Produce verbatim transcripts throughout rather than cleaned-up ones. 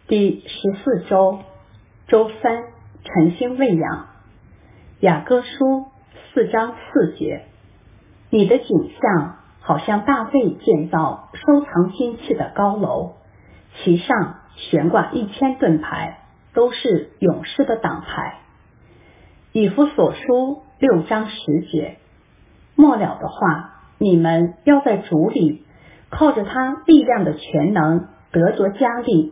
第十四周，周三，晨星喂养。雅歌书四章四节，你的景象好像大卫建造收藏金器的高楼，其上悬挂一千盾牌，都是勇士的挡牌。以弗所书六章十节，末了的话，你们要在主里靠着他力量的全能得着加力。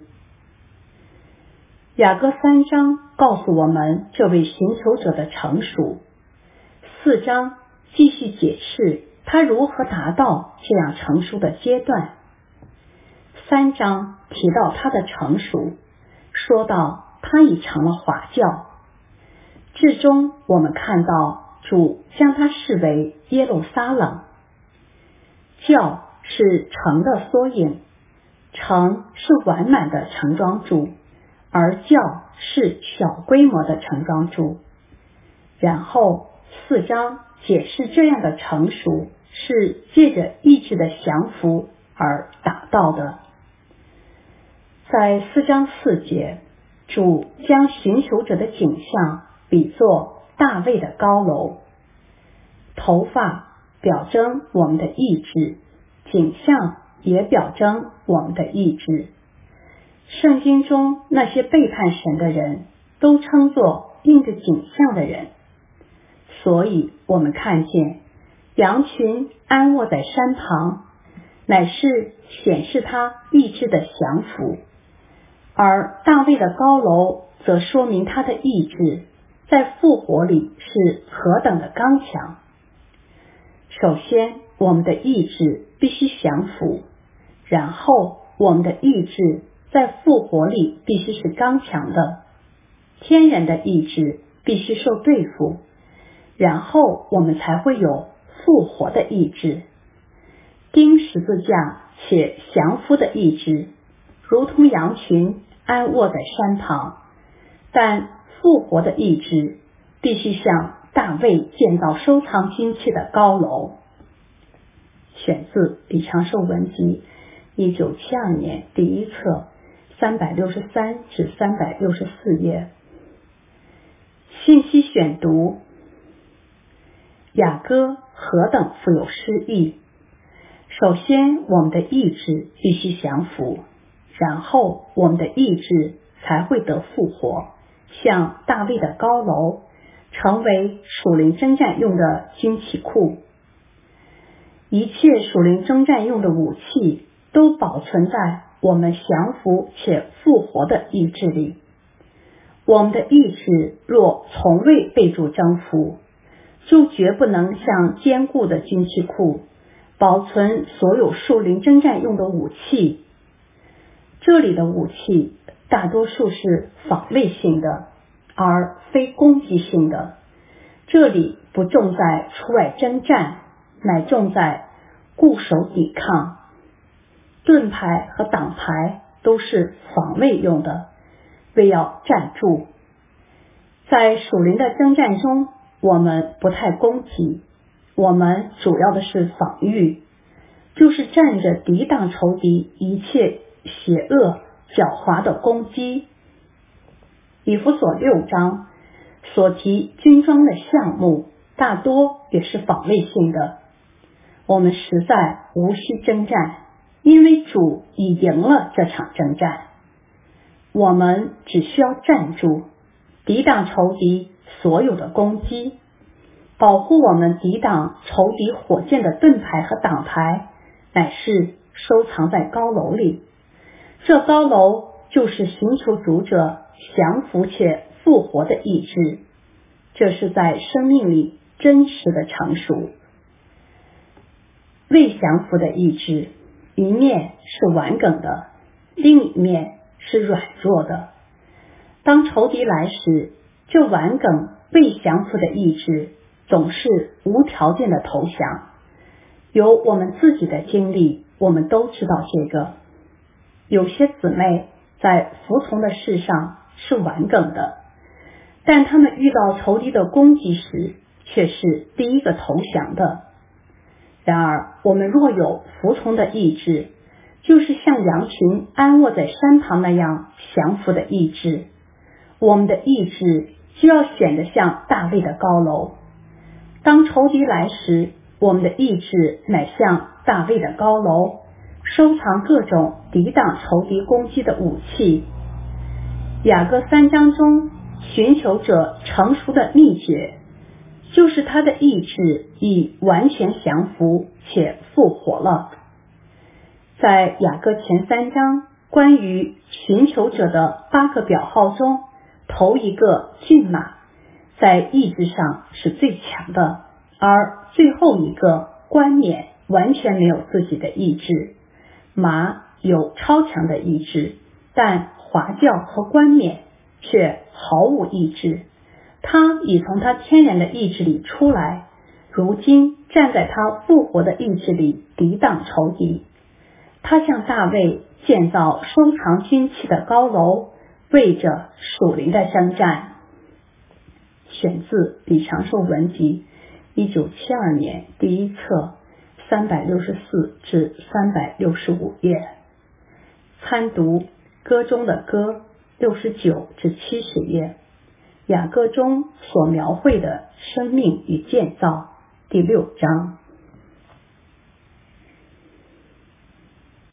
雅歌三章告诉我们这位寻求者的成熟，四章继续解释他如何达到这样成熟的阶段。三章提到他的成熟，说到他已成了华教。至终我们看到主将他视为耶路撒冷。教是城的缩影，城是完满的城庄筑，而教是小规模的城庄筑。然后四章解释这样的成熟是借着意志的降服而达到的。在四章四节，主将寻求者的景象比作大卫的高楼。头发表征我们的意志，景象也表征我们的意志。圣经中那些背叛神的人都称作印着景象的人，所以我们看见羊群安卧在山旁，乃是显示他意志的降服，而大卫的高楼则说明他的意志在复活里是何等的刚强。首先，我们的意志必须降服，然后我们的意志在复活里必须是刚强的。天然的意志必须受对付，然后我们才会有复活的意志。钉十字架且降服的意志，如同羊群安卧在山旁，但复活的意志必须像大卫建造收藏金器的高楼。选自李长寿文集一九七二年第一册三百六十三至三百六十四页。信息选读，雅歌何等富有诗意。首先，我们的意志必须降服，然后我们的意志才会得复活，像大卫的高楼，成为属灵征战用的军器库。一切属灵征战用的武器都保存在我们降服且复活的意志里。我们的意志若从未被主征服，就绝不能像坚固的军器库保存所有属灵征战用的武器。这里的武器大多数是防卫性的，而非攻击性的。这里不重在出外征战，乃重在固守抵抗。盾牌和挡牌都是防卫用的，为要站住。在属灵的征战中，我们不太攻击，我们主要的是防御，就是站着抵挡仇敌一切邪恶狡猾的攻击。以弗所六章所提军装的项目大多也是防卫性的。我们实在无需征战，因为主已赢了这场征战。我们只需要站住，抵挡仇敌所有的攻击，保护我们抵挡仇敌火箭的盾牌和挡牌，乃是收藏在高楼里。这高楼就是寻求主者降服且复活的意志，这是在生命里真实的成熟。未降服的意志，一面是顽梗的，另一面是软弱的。当仇敌来时，这顽梗未降服的意志总是无条件的投降。有我们自己的经历，我们都知道这个。有些姊妹在服从的事上是顽梗的，但他们遇到仇敌的攻击时，却是第一个投降的。然而，我们若有服从的意志， 就是像羊群安卧在山旁那样降服的意志。我们的意志就要显得像大卫的高楼。当仇敌来时，我们的意志乃像大卫的高楼，收藏各种抵挡仇敌攻击的武器。雅各三章中寻求者成熟的秘诀，就是他的意志已完全降服且复活了。在雅各前三章关于寻求者的八个表号中，头一个骏马在意志上是最强的，而最后一个冠冕完全没有自己的意志。马有超强的意志，但华轿和冠冕却毫无意志。他已从他天然的意志里出来，如今站在他复活的意志里抵挡仇敌。他像大卫建造收藏军器的高楼，为着属灵的征战。选自李长寿文集，一九七二年第一册，三百六十四至三百六十五页。参读歌中的歌，六十九至七十页。雅歌中所描绘的生命与建造，第六章。